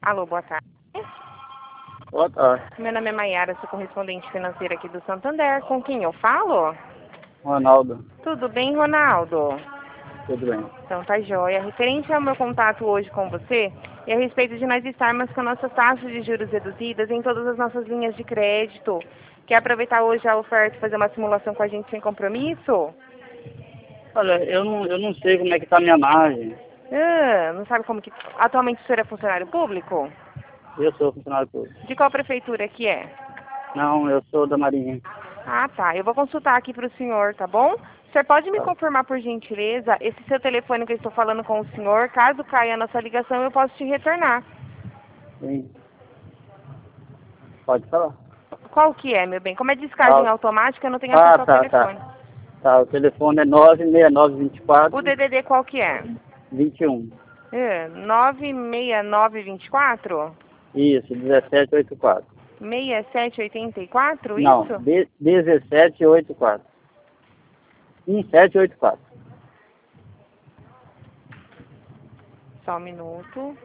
Alô, boa tarde. Boa tarde. Meu nome é Maiara, sou correspondente financeira aqui do Santander. Com quem eu falo? Ronaldo. Tudo bem, Ronaldo? Tudo bem. Então tá jóia. Referente ao meu contato hoje com você, e a respeito de nós estarmos com nossas taxas de juros reduzidas em todas as nossas linhas de crédito. Quer aproveitar hoje a oferta e fazer uma simulação com a gente sem compromisso? Olha, eu não sei como é que tá a minha margem. Não sabe como que... Atualmente o senhor é funcionário público? Eu sou funcionário público. De qual prefeitura que é? Não, eu sou da Marinha. Ah, tá. Eu vou consultar aqui para o senhor, tá bom? O senhor pode me Tá. confirmar, por gentileza, esse seu telefone que eu estou falando com o senhor? Caso caia a nossa ligação, eu posso te retornar. Sim. Pode falar. Qual que é, meu bem? Como é descagem automática, eu não tenho acesso ao Tá. telefone. Tá, o telefone é 96924 O DDD qual que é? 21. 96924? Isso, 1784. 6784, Não, isso? 1784. 1784. Só um minuto.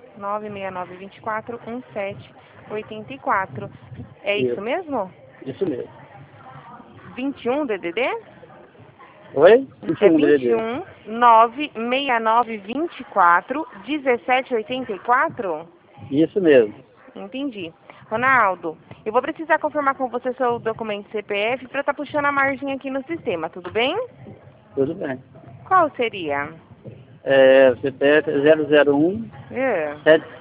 96924 1784. É isso mesmo? Isso mesmo. 21 DDD? Oi? É 21 DDD. 21 96924 1784? Isso mesmo. Entendi. Ronaldo, eu vou precisar confirmar com você seu documento CPF para estar puxando a margem aqui no sistema, tudo bem? Tudo bem. Qual seria? O CPF é 001 É.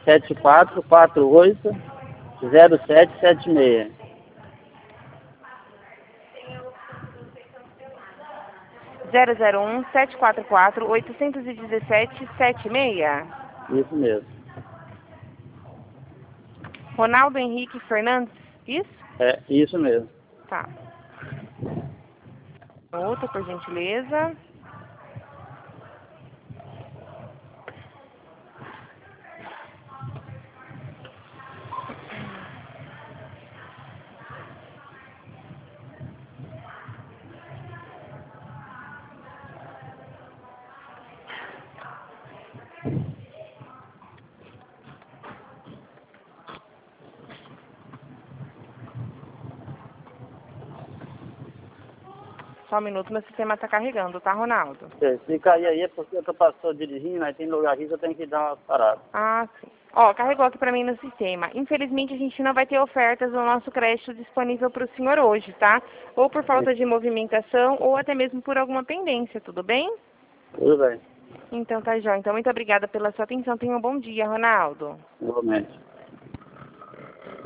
7448 0776. 001 744 817 76. Isso mesmo. Ronaldo Henrique Fernandes, isso? É, isso mesmo. Tá. Outra, por gentileza. Só um minuto, meu sistema está carregando, tá, Ronaldo? Se cair aí é porque eu tô dirigindo, aí tem lugar aqui que eu tenho que dar uma parada. Ah, sim. Ó, carregou aqui para mim no sistema. Infelizmente, a gente não vai ter ofertas no nosso crédito disponível para o senhor hoje, tá? Ou por falta de movimentação, ou até mesmo por alguma pendência, tudo bem? Tudo bem. Então tá, jóia. Então, muito obrigada pela sua atenção. Tenha um bom dia, Ronaldo. Igualmente.